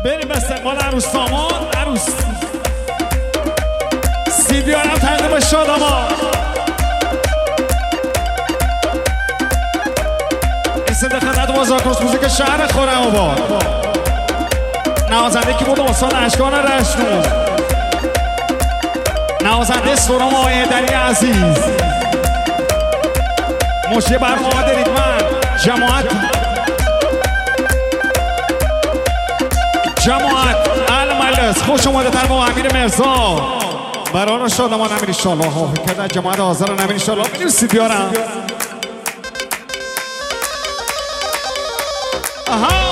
بریم به استقبال عروس داماد. عروس سیدیارم تقدیم به شاداماد. این صده خدمت بازارکروس موزیک شهر خرم‌آباد. نوازنده کی بود؟ استاد اشکان رشنو. نوازنده سرام آقای هیدری عزیز. مجری برنامه دریدمند. جماعت المجلس خوش اومده در با امیر مرزا. برای شادمان امیر انشالله ها فکر جماعت حاضر امیر انشالله بنویسید بیارم. آها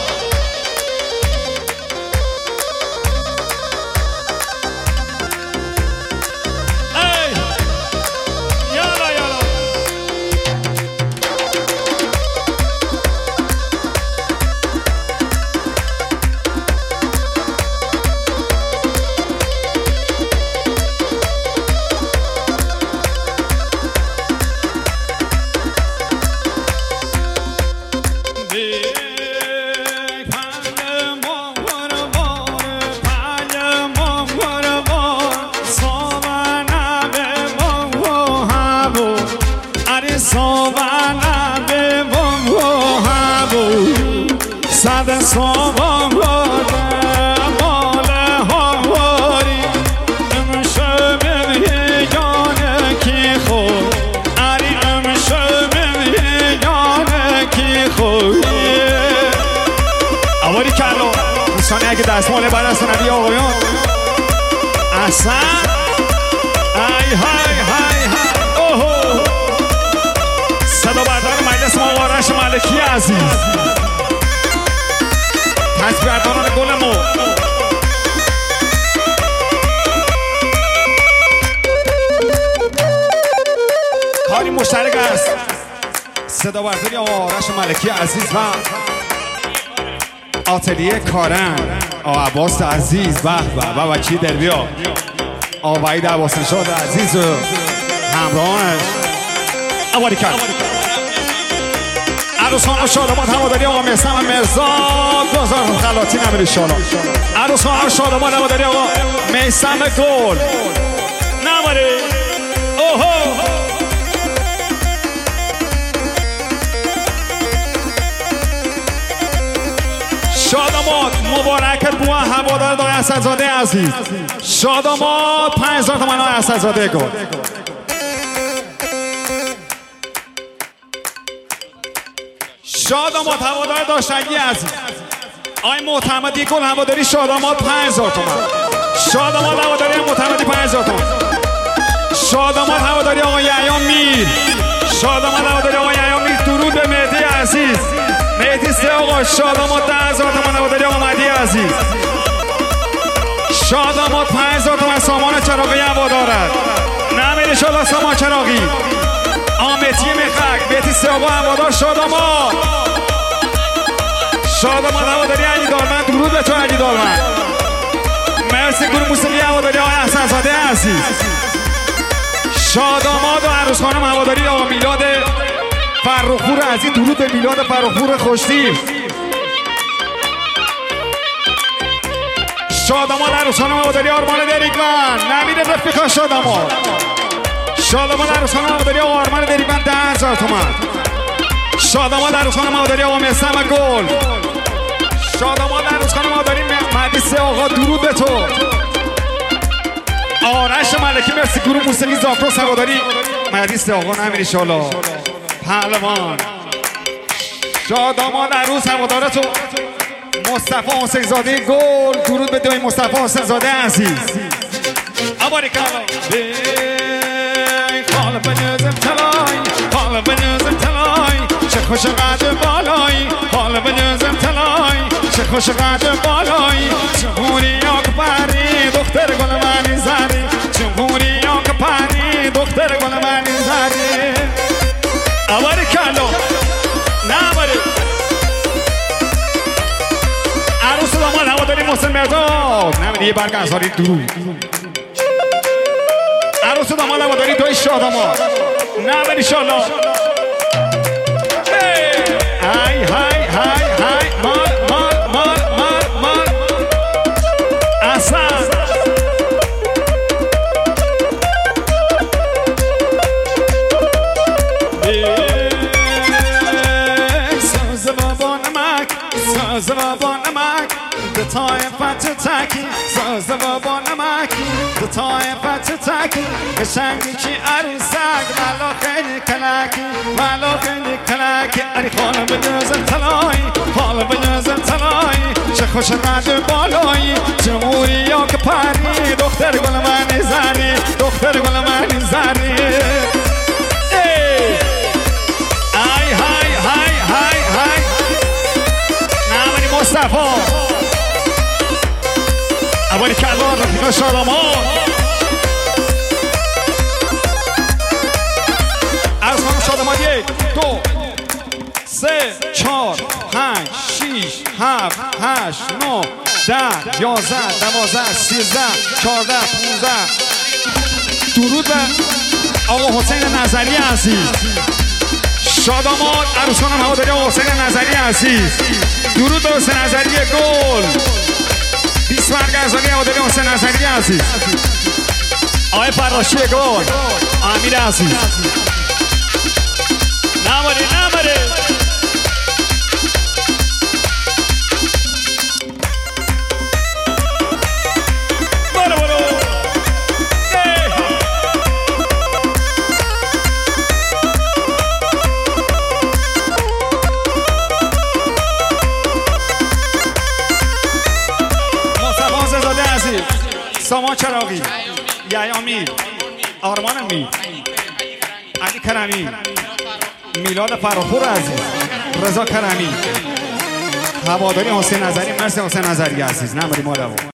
صد صوبان بودم مال هواری امشه میگانه کی خود اری امشه میگانه کی خود اواری کلو دوستانی اگه دستماله بعد از نبی آقایان اصلا ای های های های اوهو صدا بردار مجلس مقارش ملکی عزیز تصویرداران گلمو کاری مشترک است. صدا برداری آرش ملکی عزیز و آتلیه کارن عباس عزیز و وکیل دربیا وحید عباس نژاد عزیز و همراهانش اواری کرد. عروسان شادمان هواداری آقا میثم مرزا 2000 خلاطی امیر انشالله. عروسان شادمان هواداری آقا میثم گل نماری اوهو شادمات مبارکت بوه هوادار دای اسدزاده عزیز. شادمات 5000 تومان های اسدزاده گل. شادمات هوادار داشتگی عزیز آی معتمدی گل هواداری شادمات 5000 تومان. شادمات هواداری معتمدی 5000 تومان. شادمات هواداری آقای یحیی میر. شادمات هواداری آقای یحیی میر. درود به مهدی عزیز مهدی سه آقا. شادمات 10000 تومان هواداری آقا مهدی عزیز. شادمات 5000 تومان سامان چراغی هوادارد نمیر انشالله. سامان چراغی آمتی میخک مهدی سه آقا هوادار شادمات. شادمات هواداری علی دارمند. درود به تو علی دارمند. مرسی گروه موسیقی هواداری آقای احسن‌زاده عزیز. شادمات و عروس خانم هواداری آقا میلاد فرخپور عزیز. درود به میلاد فرخپور خوشتیپ. شادمات عروس خانم هواداری آرمان دریگمن نمیر رفیقا. شادمات شادمات عروس خانم هواداری آقا آرمان دریگمن 10000 تومان. شادمات عروس خانم هواداری آقا میثم گل. شادمات عروس خانم هواداری مهدی سه آقا. درود به تو آرش ملکی. مرسی گروه موسیقی زاکروس هواداری مهدی سه آقا نمیر انشالله پهلوان. شادمات عروس هوادارتو مصطفی حسین زاده گل. درود به دوی مصطفی حسین زاده عزیز. اباریکالا خال بنزم تلای خال بنزم تلای چه خوش قد بالای خال بنزم تلای چه خوش قد بالای جمهوری آق پری دختر گل منی زری جمهوری آق پری دختر گل منی زری. اباریکالا نباری عروس داماد هواداری محسن مرداد نمیدی یه برگ انصاری. درود عروس داماد هواداری توی شادمات نمیدی انشالله. ای های های های مال مال مال مال مال ساز و با نمک دو طایفت تکی ساز و با نمک دو طایفت تکی قشنگی کی عروسک ملا خیلی کلکی ملا خیلی کلکی اری خاله به نظر تلایی خاله به نظر تلایی چه خوش قد بالایی جمهوری یا که پری دختر گل منی زنی دختر گل منی زنی مصطفی اولی کلان رفیق شادمان از خانم شادمان 1 2 3 4 5 6 7 8 9 10 11 12 13 14 15 درود به آقا حسین نظری عزیز شادمان عروسان هواداری حسین نظری عزیز درود به حسین نظری گل 20 برگزاری هواداری حسین نظری عزیز آقای فراشی گل امیر عزیز نماره سامان چراغی یحیی امیر آرمان امیر علی کرمی میلاد فراخور عزیز رضا کرمی هواداری حسین نظری مرسی حسین نظری عزیز نماری مادر